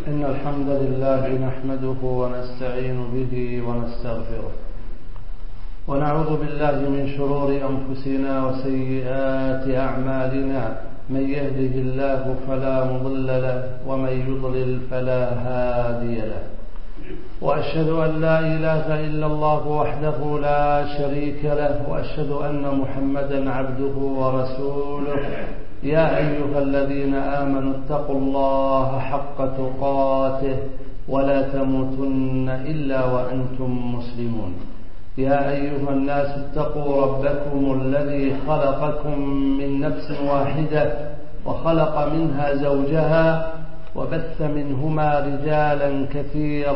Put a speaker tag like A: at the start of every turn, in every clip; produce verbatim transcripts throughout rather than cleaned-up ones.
A: إن الحمد لله نحمده ونستعين به ونستغفره ونعوذ بالله من شرور أنفسنا وسيئات أعمالنا. من يهده الله فلا مضل له ومن يضلل فلا هادي له. وأشهد أن لا إله إلا الله وحده لا شريك له وأشهد أن محمدا عبده ورسوله. يا أيها الذين آمنوا اتقوا الله حق تقاته ولا تموتن إلا وأنتم مسلمون. يا أيها الناس اتقوا ربكم الذي خلقكم من نفس واحدة وخلق منها زوجها وبث منهما رجالا كثيرا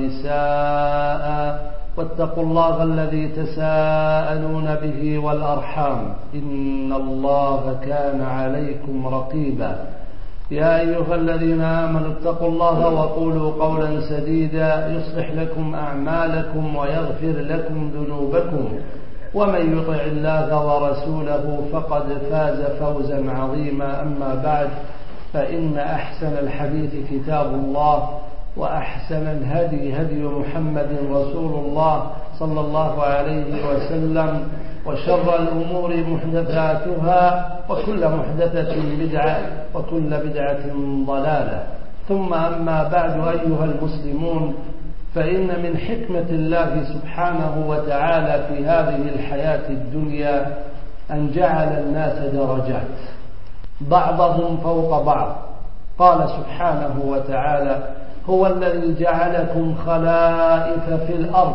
A: ونساء واتقوا الله الذي تساءلون به والأرحام إن الله كان عليكم رقيبا. يا أيها الذين آمنوا اتقوا الله وقولوا قولا سديدا يصلح لكم أعمالكم ويغفر لكم ذنوبكم ومن يطع الله ورسوله فقد فاز فوزا عظيما. أما بعد، فإن أحسن الحديث كتاب الله وأحسن الهدي هدي محمد رسول الله صلى الله عليه وسلم وشر الأمور محدثاتها وكل محدثة بدعة وكل بدعة ضلالة. ثم أما بعد، أيها المسلمون، فإن من حكمة الله سبحانه وتعالى في هذه الحياة الدنيا أن جعل الناس درجات بعضهم فوق بعض. قال سبحانه وتعالى: هو الذي جعلكم خلائف في الأرض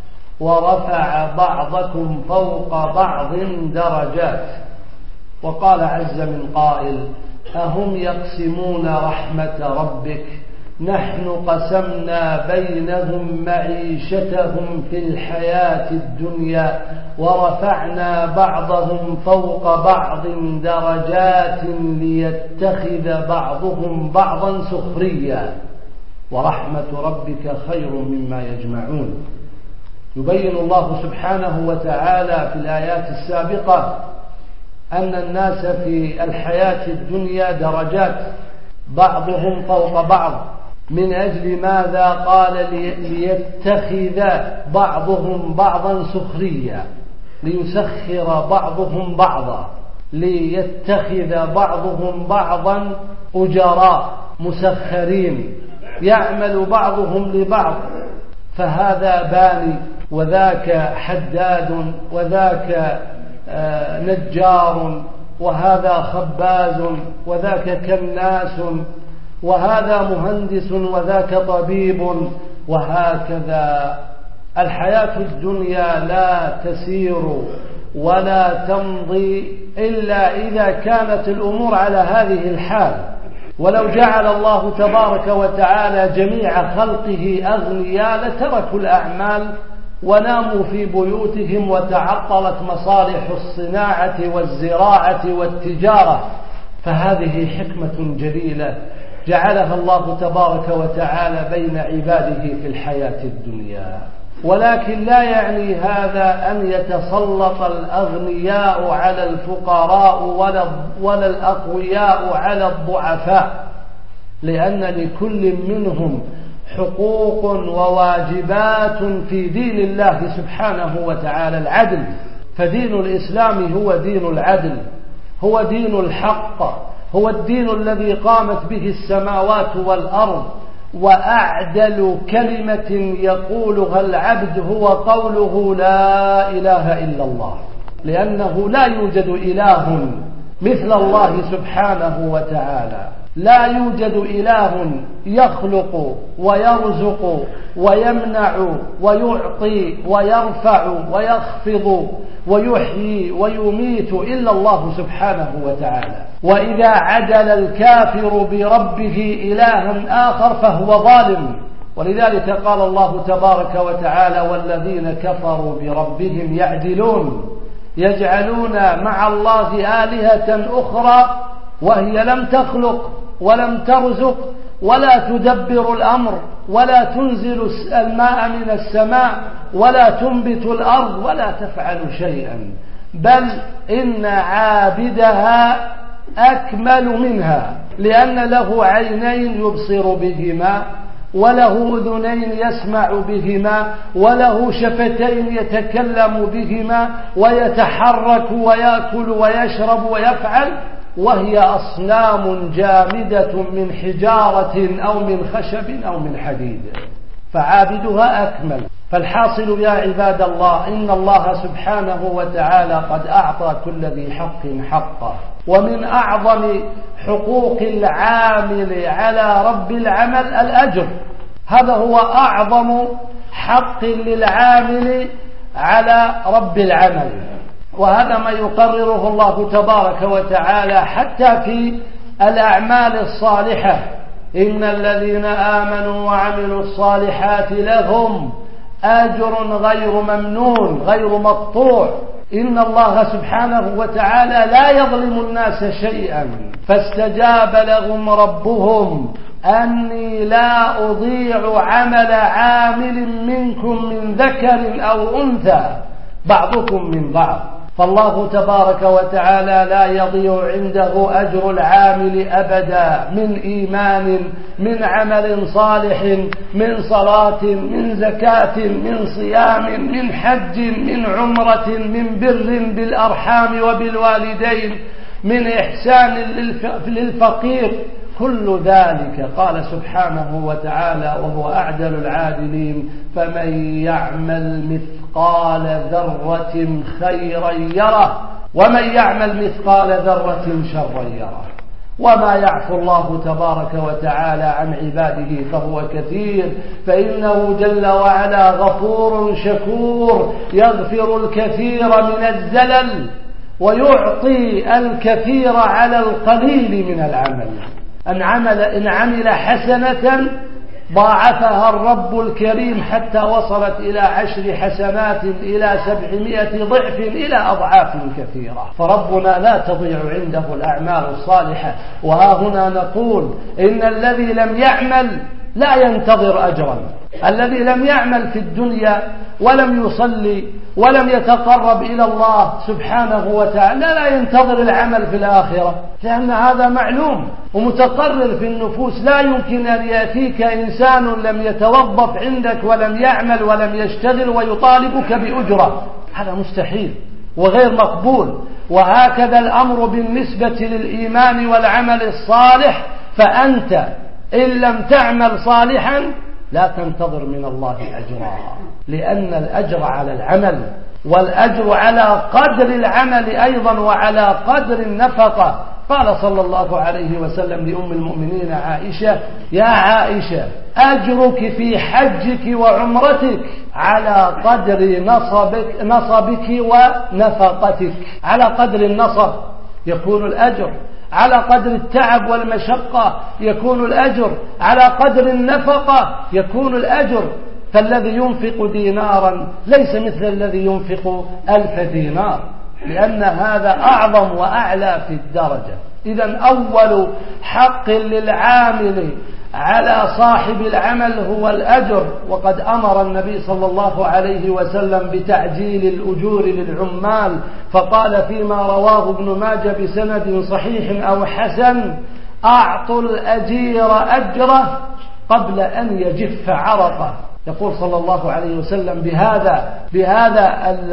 A: ورفع بعضكم فوق بعض درجات. وقال عز من قائل: أهم يقسمون رحمة ربك نحن قسمنا بينهم معيشتهم في الحياة الدنيا ورفعنا بعضهم فوق بعض درجات ليتخذ بعضهم بعضا سخريا ورحمة ربك خير مما يجمعون. يبين الله سبحانه وتعالى في الآيات السابقة أن الناس في الحياة الدنيا درجات بعضهم فوق بعض. من أجل ماذا؟ قال: ليتخذ بعضهم بعضا سخريا، ليسخر بعضهم بعضا، ليتخذ بعضهم بعضا أجراء مسخرين يعمل بعضهم لبعض، فهذا باني وذاك حداد وذاك نجار وهذا خباز وذاك كناس وهذا مهندس وذاك طبيب، وهكذا. الحياة الدنيا لا تسير ولا تمضي إلا إذا كانت الأمور على هذه الحال. ولو جعل الله تبارك وتعالى جميع خلقه أغنياء لتركوا الأعمال وناموا في بيوتهم وتعطلت مصالح الصناعة والزراعة والتجارة. فهذه حكمة جليلة جعلها الله تبارك وتعالى بين عباده في الحياة الدنيا. ولكن لا يعني هذا أن يتسلط الأغنياء على الفقراء ولا, ولا الأقوياء على الضعفاء، لأن لكل منهم حقوق وواجبات في دين الله سبحانه وتعالى. العدل، فدين الإسلام هو دين العدل، هو دين الحق، هو الدين الذي قامت به السماوات والأرض. وأعدل كلمة يقولها العبد هو قوله لا إله إلا الله، لأنه لا يوجد إله مثل الله سبحانه وتعالى. لا يوجد إله يخلق ويرزق ويمنع ويعطي ويرفع ويخفض ويحيي ويميت إلا الله سبحانه وتعالى. وإذا عدل الكافر بربه إلها آخر فهو ظالم. ولذلك قال الله تبارك وتعالى: والذين كفروا بربهم يعدلون، يجعلون مع الله آلهة أخرى وهي لم تخلق ولم ترزق ولا تدبر الأمر ولا تنزل الماء من السماء ولا تنبت الأرض ولا تفعل شيئا، بل إن عابدها أكمل منها. لأن له عينين يبصر بهما، وله أذنين يسمع بهما، وله شفتين يتكلم بهما، ويتحرك ويأكل ويشرب ويفعل، وهي أصنام جامدة من حجارة أو من خشب أو من حديد، فعابدها أكمل. فالحاصل يا عباد الله إن الله سبحانه وتعالى قد أعطى كل ذي حق حقه، ومن أعظم حقوق العامل على رب العمل الأجر، هذا هو أعظم حق للعامل على رب العمل، وهذا ما يقرره الله تبارك وتعالى حتى في الأعمال الصالحة: إن الذين آمنوا وعملوا الصالحات لهم أجر غير ممنون غير مقطوع. إن الله سبحانه وتعالى لا يظلم الناس شيئا، فاستجاب لهم ربهم أني لا أضيع عمل عامل منكم من ذكر أو أنثى بعضكم من بعض. فالله تبارك وتعالى لا يضيع عنده أجر العامل أبدا، من إيمان، من عمل صالح، من صلاة، من زكاة، من صيام، من حج، من عمرة، من بر بالأرحام وبالوالدين، من إحسان للفقير، كل ذلك قال سبحانه وتعالى وهو أعدل العادلين: فمن يعمل مثقال ذرة خيرا يره ومن يعمل مثقال ذرة شرا يره. وما يعفو الله تبارك وتعالى عن عباده فهو كثير، فإنه جل وعلا غفور شكور يغفر الكثير من الزلل ويعطي الكثير على القليل من العمل. أن عمل إن عمل حسنة ضاعفها الرب الكريم حتى وصلت إلى عشر حسنات إلى سبعمائة ضعف إلى أضعاف كثيرة. فربنا لا تضيع عنده الأعمال الصالحة. وها هنا نقول إن الذي لم يعمل لا ينتظر أجرا. الذي لم يعمل في الدنيا ولم يصلي ولم يتقرب إلى الله سبحانه وتعالى لا ينتظر العمل في الآخرة، لأن هذا معلوم ومتقرر في النفوس. لا يمكن أن يأتيك إنسان لم يتوظف عندك ولم يعمل ولم يشتغل ويطالبك بأجرة، هذا مستحيل وغير مقبول. وهكذا الأمر بالنسبة للإيمان والعمل الصالح، فأنت إن لم تعمل صالحا لا تنتظر من الله أجرا، لأن الأجر على العمل، والأجر على قدر العمل أيضا وعلى قدر النفقة. قال صلى الله عليه وسلم لأم المؤمنين عائشة: يا عائشة أجرك في حجك وعمرتك على قدر نصبك, نصبك ونفقتك. على قدر النصب يكون الأجر، على قدر التعب والمشقة يكون الأجر، على قدر النفقة يكون الأجر. فالذي ينفق دينارا ليس مثل الذي ينفق ألف دينار، لأن هذا أعظم وأعلى في الدرجة. إذن أول حق للعامل على صاحب العمل هو الأجر. وقد أمر النبي صلى الله عليه وسلم بتعجيل الأجور للعمال، فقال فيما رواه ابن ماجه بسند صحيح أو حسن: أعطوا الأجير أجره قبل أن يجف عرقه. يقول صلى الله عليه وسلم بهذا بهذا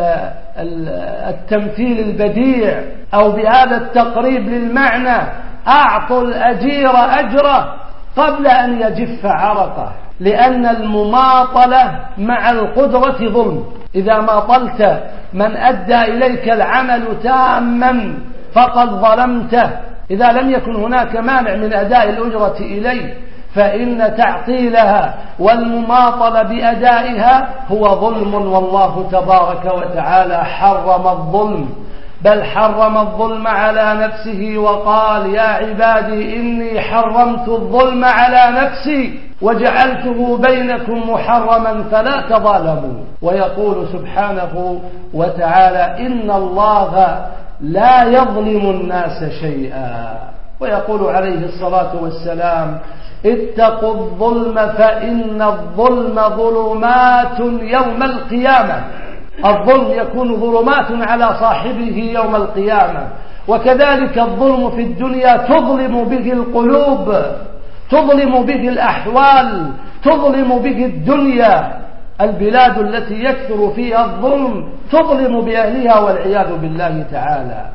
A: التمثيل البديع أو بهذا التقريب للمعنى: أعطوا الأجير أجره قبل أن يجف عرقه، لأن المماطلة مع القدرة ظلم. إذا ماطلت من أدى إليك العمل تاما فقد ظلمته، إذا لم يكن هناك مانع من أداء الأجرة إليه، فإن تعطيلها والمماطلة بأدائها هو ظلم. والله تبارك وتعالى حرم الظلم، بل حرم الظلم على نفسه وقال: يا عبادي إني حرمت الظلم على نفسي وجعلته بينكم محرما فلا تظالموا. ويقول سبحانه وتعالى: إن الله لا يظلم الناس شيئا. ويقول عليه الصلاة والسلام: اتقوا الظلم فإن الظلم ظلمات يوم القيامة. الظلم يكون ظلمات على صاحبه يوم القيامة، وكذلك الظلم في الدنيا تظلم به القلوب، تظلم به الأحوال، تظلم به الدنيا. البلاد التي يكثر فيها الظلم تظلم بأهلها والعياذ بالله تعالى.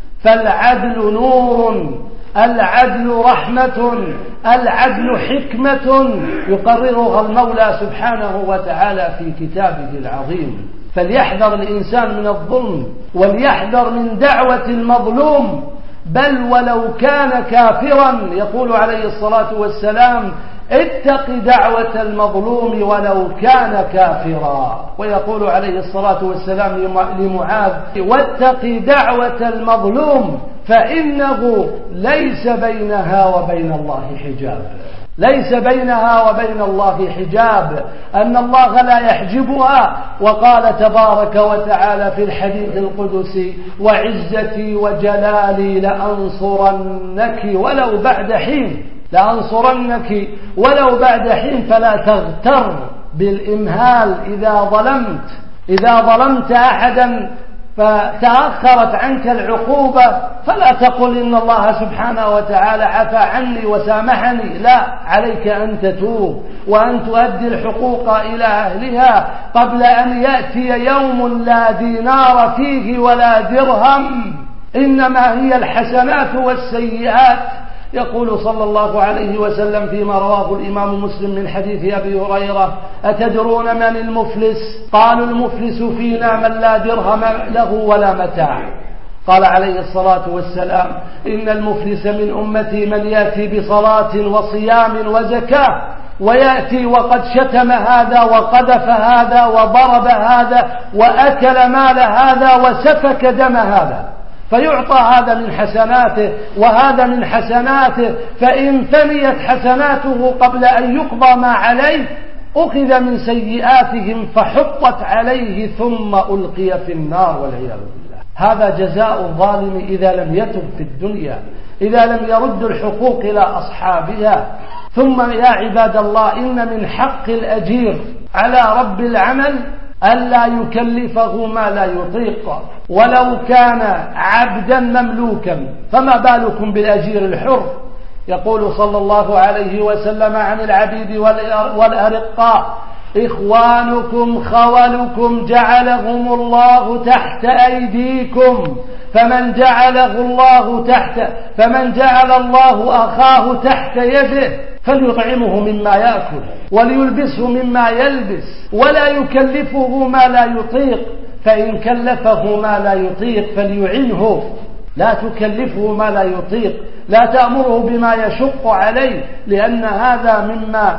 A: فالعدل نور، العدل رحمة، العدل حكمة يقررها المولى سبحانه وتعالى في كتابه العظيم. فليحذر الإنسان من الظلم، وليحذر من دعوة المظلوم، بل ولو كان كافرا. يقول عليه الصلاة والسلام: اتق دعوة المظلوم ولو كان كافرا. ويقول عليه الصلاة والسلام لمعاذ: واتق دعوة المظلوم فإنه ليس بينها وبين الله حجاب. ليس بينها وبين الله حجاب، أن الله لا يحجبها. وقال تبارك وتعالى في الحديث القدسي: وعزتي وجلالي لأنصرنك ولو بعد حين، لأنصرنك ولو بعد حين. فلا تغتر بالإمهال إذا ظلمت، إذا ظلمت أحدا فتأخرت عنك العقوبة فلا تقل إن الله سبحانه وتعالى عفى عني وسامحني، لا، عليك أن تتوب وأن تؤدي الحقوق إلى أهلها قبل أن يأتي يوم لا دينار فيه ولا درهم، إنما هي الحسنات والسيئات. يقول صلى الله عليه وسلم فيما رواه الإمام مسلم من حديث أبي هريرة: أتدرون من المفلس؟ قالوا: المفلس فينا من لا درهم له ولا متاع. قال عليه الصلاة والسلام: إن المفلس من أمتي من يأتي بصلاة وصيام وزكاة، ويأتي وقد شتم هذا وقذف هذا وضرب هذا وأكل مال هذا وسفك دم هذا، فيعطى هذا من حسناته وهذا من حسناته، فإن فنيت حسناته قبل أن يقضى ما عليه أخذ من سيئاتهم فحطت عليه ثم ألقي في النار والعياذ بالله. هذا جزاء الظالم إذا لم يتب في الدنيا، إذا لم يرد الحقوق إلى أصحابها. ثم يا عباد الله، إن من حق الأجير على رب العمل ألا يكلفه ما لا يطيق، ولو كان عبدا مملوكا، فما بالكم بالأجير الحر. يقول صلى الله عليه وسلم عن العبيد والأرقاء: إخوانكم خولكم جعلهم الله تحت أيديكم، فمن جعله الله تحت فمن جعل الله أخاه تحت يده فليطعمه مما يأكل وليلبسه مما يلبس، ولا يكلفه ما لا يطيق، فإن كلفه ما لا يطيق فليعنه. لا تكلفه ما لا يطيق، لا تأمره بما يشق عليه، لأن هذا مما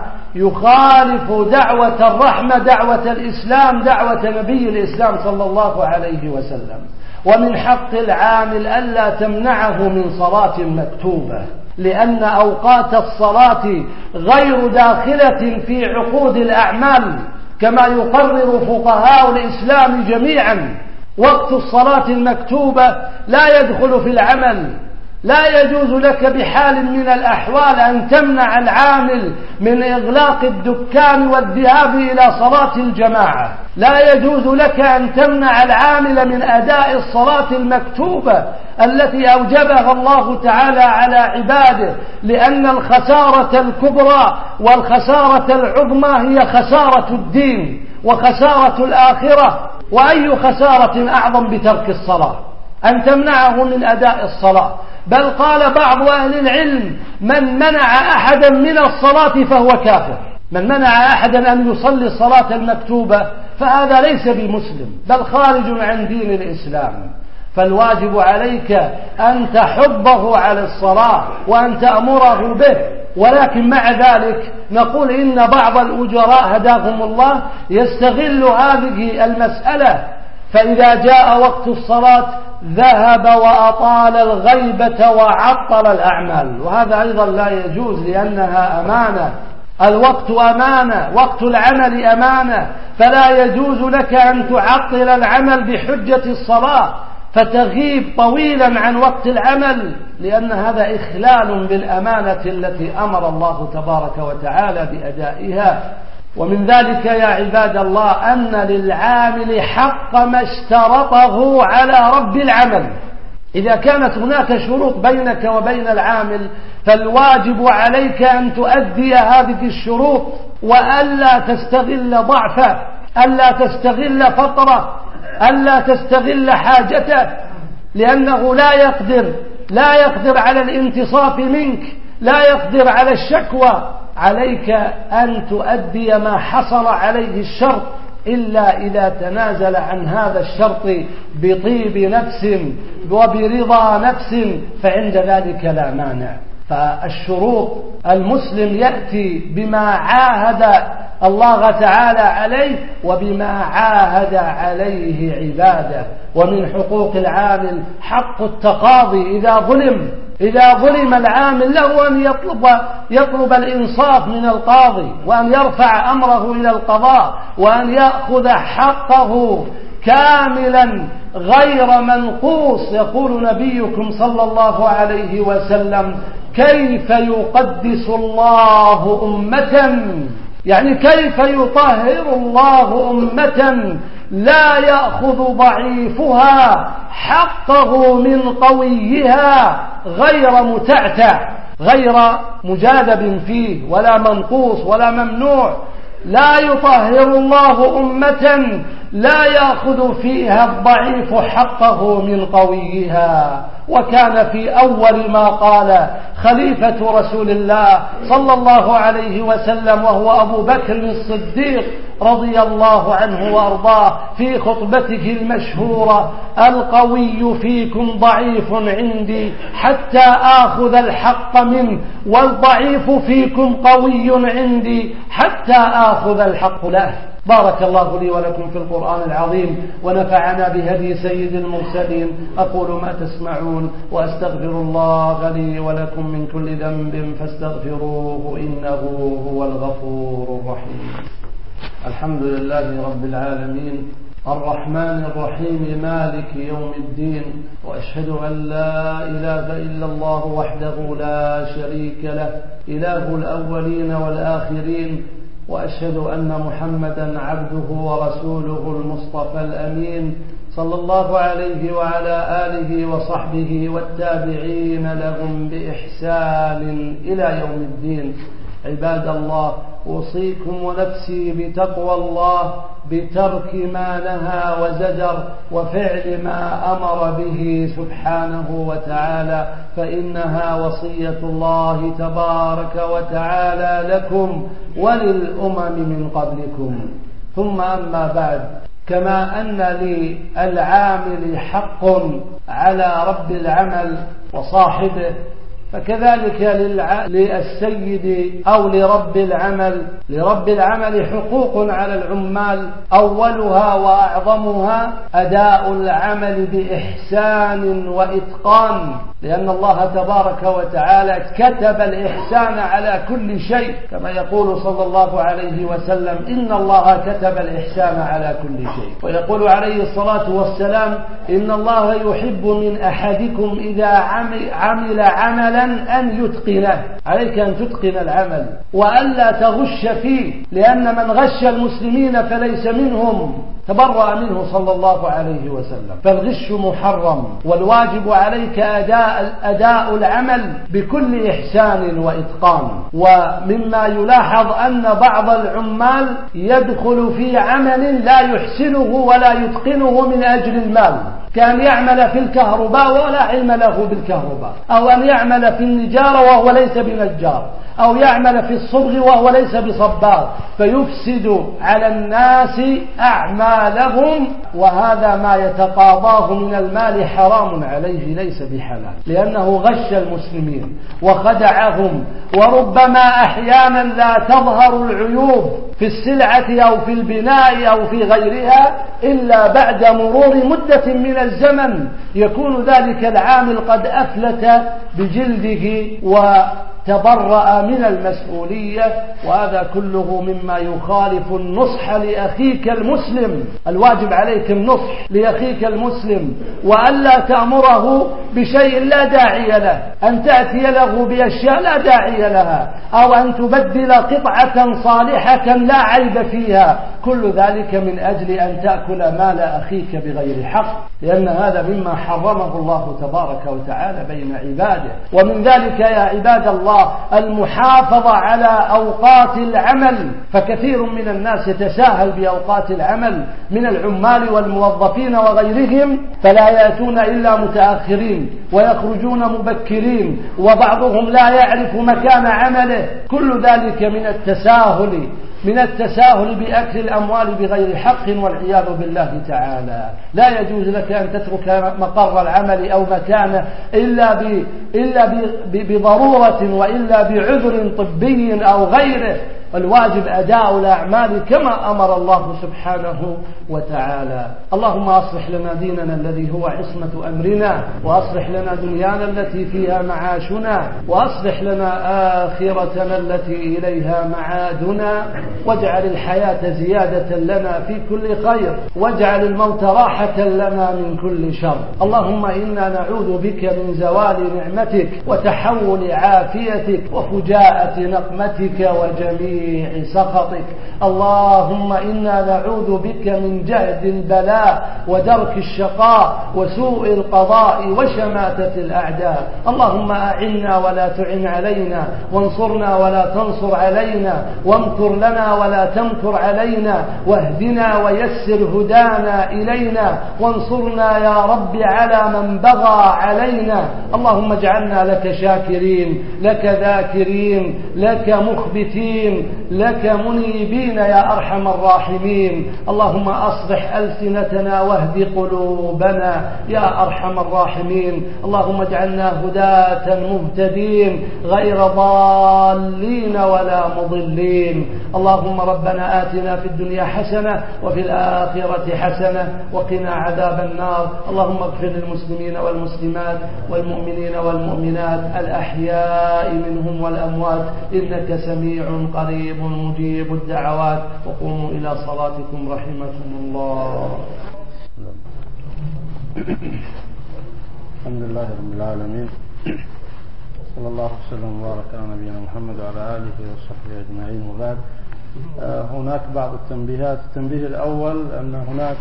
A: يخالف دعوة الرحمة، دعوة الإسلام، دعوة نبي الإسلام صلى الله عليه وسلم. ومن حق العامل ألا تمنعه من صلاة مكتوبة، لأن أوقات الصلاة غير داخلة في عقود الأعمال كما يقرر فقهاء الإسلام جميعا. وقت الصلاة المكتوبة لا يدخل في العمل. لا يجوز لك بحال من الأحوال أن تمنع العامل من إغلاق الدكان والذهاب إلى صلاة الجماعة. لا يجوز لك أن تمنع العامل من أداء الصلاة المكتوبة التي أوجبها الله تعالى على عباده، لأن الخسارة الكبرى والخسارة العظمى هي خسارة الدين وخسارة الآخرة. وأي خسارة أعظم بترك الصلاة؟ أن تمنعه من أداء الصلاة. بل قال بعض أهل العلم: من منع أحدا من الصلاة فهو كافر. من منع أحدا أن يصلي الصلاة المكتوبة فهذا ليس بمسلم، بل خارج عن دين الإسلام. فالواجب عليك أن تحضه على الصلاة وأن تأمره به. ولكن مع ذلك نقول إن بعض الأجراء هداهم الله يستغل هذه المسألة، فإذا جاء وقت الصلاة ذهب وأطال الغيبة وعطل الأعمال، وهذا أيضا لا يجوز، لأنها أمانة. الوقت أمانة، وقت العمل أمانة، فلا يجوز لك أن تعطل العمل بحجة الصلاة فتغيب طويلا عن وقت العمل، لأن هذا إخلال بالأمانة التي أمر الله تبارك وتعالى بأدائها. ومن ذلك يا عباد الله أن للعامل حق ما اشترطه على رب العمل. إذا كانت هناك شروط بينك وبين العامل فالواجب عليك أن تؤدي هذه الشروط، وألا تستغل ضعفه، ألا تستغل فقره، ألا تستغل حاجته، لأنه لا يقدر لا يقدر على الانتصاف منك، لا يقدر على الشكوى. عليك أن تؤدي ما حصل عليه الشرط، إلا إذا تنازل عن هذا الشرط بطيب نفس وبرضا نفس فعند ذلك لا مانع. فالشروط المسلم يأتي بما عاهد الله تعالى عليه وبما عاهد عليه عباده. ومن حقوق العامل حق التقاضي إذا ظلم إذا ظلم العامل له أن يطلب, يطلب الإنصاف من القاضي، وأن يرفع أمره إلى القضاء، وأن يأخذ حقه كاملا غير منقوص. يقول نبيكم صلى الله عليه وسلم: كيف يقدس الله أمة، يعني كيف يطهر الله أمة لا يأخذ ضعيفها حقه من قويها غير متعتع، غير مجاذب فيه ولا منقوص ولا ممنوع. لا يطهر الله أمة لا يأخذ فيها الضعيف حقه من قويها. وكان في أول ما قال خليفة رسول الله صلى الله عليه وسلم وهو أبو بكر الصديق رضي الله عنه وأرضاه في خطبته المشهورة: القوي فيكم ضعيف عندي حتى آخذ الحق منه، والضعيف فيكم قوي عندي حتى آخذ الحق له. بارك الله لي ولكم في القرآن العظيم، ونفعنا بهدي سيد المرسلين. أقول ما تسمعون، وأستغفر الله لي ولكم من كل ذنب فاستغفروه إنه هو الغفور الرحيم. الحمد لله رب العالمين الرحمن الرحيم مالك يوم الدين، وأشهد أن لا إله إلا الله وحده لا شريك له إله الأولين والآخرين، وأشهد أن محمدا عبده ورسوله المصطفى الأمين صلى الله عليه وعلى آله وصحبه والتابعين لهم بإحسان إلى يوم الدين. عباد الله، أوصيكم ونفسي بتقوى الله، بترك ما نهى وزجر، وفعل ما أمر به سبحانه وتعالى، فإنها وصية الله تبارك وتعالى لكم وللأمم من قبلكم. ثم أما بعد، كما أن للعامل حق على رب العمل وصاحبه، فكذلك للسيد أو لرب العمل لرب العمل حقوق على العمال، أولها وأعظمها أداء العمل بإحسان وإتقان، لأن الله تبارك وتعالى كتب الإحسان على كل شيء، كما يقول صلى الله عليه وسلم: إن الله كتب الإحسان على كل شيء. ويقول عليه الصلاة والسلام: إن الله يحب من أحدكم إذا عمل عملا أن يتقنه. عليك أن تتقن العمل وألا تغش فيه، لأن من غش المسلمين فليس منهم، تبرأ منه صلى الله عليه وسلم. فالغش محرم، والواجب عليك أداء, أداء العمل بكل إحسان وإتقان. ومما يلاحظ أن بعض العمال يدخل في عمل لا يحسنه ولا يتقنه من أجل المال، كان يعمل في الكهرباء ولا علم له بالكهرباء، أو أن يعمل في النجارة وهو ليس بنجار، أو يعمل في الصبغ وهو ليس بصباغ، فيفسد على الناس أعمالهم، وهذا ما يتقاضاه من المال حرام عليه ليس بحلال، لأنه غش المسلمين وخدعهم. وربما أحيانا لا تظهر العيوب في السلعة أو في البناء أو في غيرها إلا بعد مرور مدة من الزمن، يكون ذلك العامل قد أفلت بجلده وتبرأ من المسؤولية، وهذا كله مما يخالف النصح لأخيك المسلم. الواجب عليك النصح لأخيك المسلم، وألا تأمره بشيء لا داعي له، أن تأتي له بأشياء لا داعي لها، أو أن تبدل قطعة صالحة لا عيب فيها، كل ذلك من أجل أن تأكل مال أخيك بغير حق، لأن هذا مما حرمه الله تبارك وتعالى بين عباده. ومن ذلك يا عباد الله المحافظة على أوقات العمل، فكثير من الناس يتساهل بأوقات العمل من العمال والموظفين وغيرهم، فلا يأتون إلا متأخرين ويخرجون مبكرين، وبعضهم لا يعرف مكان عمله، كل ذلك من التساهل من التساهل بأكل الأموال بغير حق والعياذ بالله تعالى. لا يجوز لك أن تترك مقر العمل أو مكانه إلا ب إلا بضرورة وإلا بعذر طبي أو غيره، والواجب أداء الأعمال كما أمر الله سبحانه وتعالى. اللهم أصلح لنا ديننا الذي هو عصمة أمرنا، وأصلح لنا دنيانا التي فيها معاشنا، وأصلح لنا آخرتنا التي إليها معادنا، واجعل الحياة زيادة لنا في كل خير، واجعل الموت راحة لنا من كل شر. اللهم إنا نعوذ بك من زوال نعمتك وتحول عافيتك وفجاءة نقمتك وجميع سخطك. اللهم إنا نعوذ بك من جهد البلاء ودرك الشقاء وسوء القضاء وشماتة الأعداء. اللهم أعنا ولا تعن علينا، وانصرنا ولا تنصر علينا، وامكر لنا ولا تمكر علينا، واهدنا ويسر هدانا إلينا، وانصرنا يا رب على من بغى علينا. اللهم اجعلنا لك شاكرين، لك ذاكرين، لك مخبتين، لك منيبين يا أرحم الراحمين. اللهم أصلح ألسنتنا واهد قلوبنا يا أرحم الراحمين. اللهم اجعلنا هداة مهتدين غير ضالين ولا مضلين. اللهم ربنا آتنا في الدنيا حسنة وفي الآخرة حسنة وقنا عذاب النار. اللهم اغفر للمسلمين والمسلمات والمؤمنين والمؤمنات الأحياء منهم والأموات، إنك سميع قريب مجيب الدعوات. وقوموا إلى صلاتكم رحمكم الله.
B: الحمد لله رب العالمين، صلى الله وسلم وبارك على نبينا محمد وعلى آله وصحبه أجمعين، وبعد. هناك بعض التنبيهات. التنبيه الأول أن هناك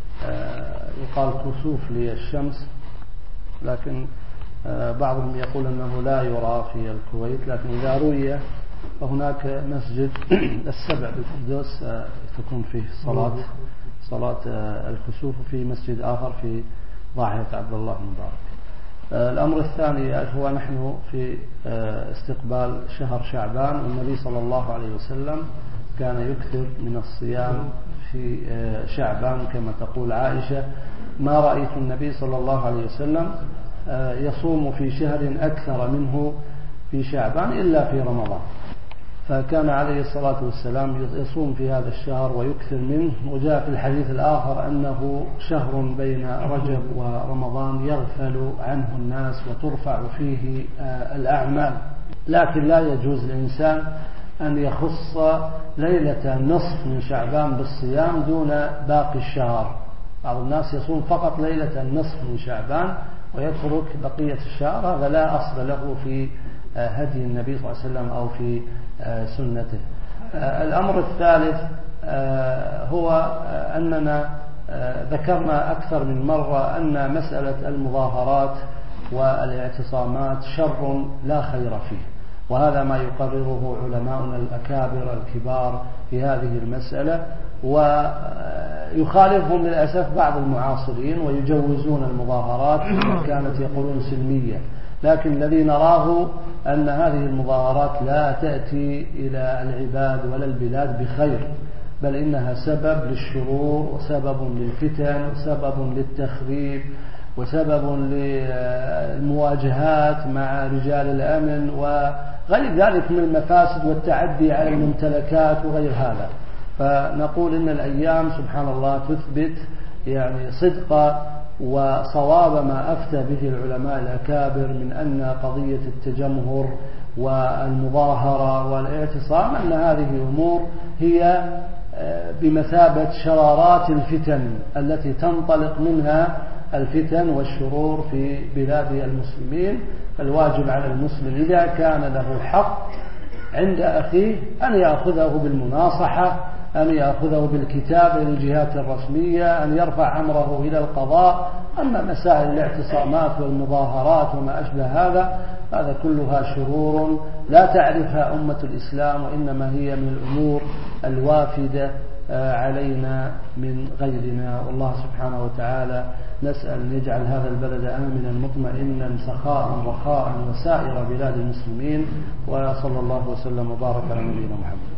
B: يقال كسوف للشمس، لكن بعضهم يقول أنه لا يرى في الكويت، لكن إذا رؤي فهناك مسجد السبع بالفردوس تكون فيه صلاة صلاة الكسوف، وفي مسجد آخر في ضاحية عبد الله المبارك. الأمر الثاني هو نحن في استقبال شهر شعبان، والنبي صلى الله عليه وسلم كان يكثر من الصيام في شعبان كما تقول عائشة: ما رأيت النبي صلى الله عليه وسلم يصوم في شهر أكثر منه في شعبان إلا في رمضان. فكان عليه الصلاة والسلام يصوم في هذا الشهر ويكثر منه. وجاء في الحديث الآخر أنه شهر بين رجب ورمضان يغفل عنه الناس وترفع فيه الأعمال، لكن لا يجوز للإنسان أن يخص ليلة النصف من شعبان بالصيام دون باقي الشهر. بعض الناس يصوم فقط ليلة النصف من شعبان ويترك بقية الشهر، هذا لا أصل له في هدي النبي صلى الله عليه وسلم أو في سنته. الأمر الثالث هو أننا ذكرنا أكثر من مرة أن مسألة المظاهرات والاعتصامات شر لا خير فيه، وهذا ما يقرره علماؤنا الأكابر الكبار في هذه المسألة، ويخالفهم للأسف بعض المعاصرين ويجوزون المظاهرات كانت يقولون سلمية. لكن الذي نراه أن هذه المظاهرات لا تأتي إلى العباد ولا البلاد بخير، بل إنها سبب للشرور وسبب للفتن وسبب للتخريب وسبب للمواجهات مع رجال الأمن وغير ذلك من المفاسد والتعدي على الممتلكات وغير هذا. فنقول إن الأيام سبحان الله تثبت يعني صدق وصواب ما أفتى به العلماء الأكابر من أن قضية التجمهر والمظاهرة والاعتصام أن هذه أمور هي بمثابة شرارات الفتن التي تنطلق منها
A: الفتن والشرور في بلاد المسلمين. الواجب على المسلم إذا كان له حق عند أخيه أن يأخذه بالمناصحة، أن يأخذه بالكتابة للجهات الرسمية، أن يرفع أمره إلى القضاء. أما مسائل الاعتصامات والمظاهرات وما أشبه هذا هذا كلها شرور لا تعرفها أمة الإسلام، وإنما هي من الأمور الوافدة علينا من غيرنا. والله سبحانه وتعالى نسأل أن يجعل هذا البلد آمنا مطمئنا سخاء رخاء وسائر بلاد المسلمين، وصلى الله وسلم وبارك على نبينا محمد.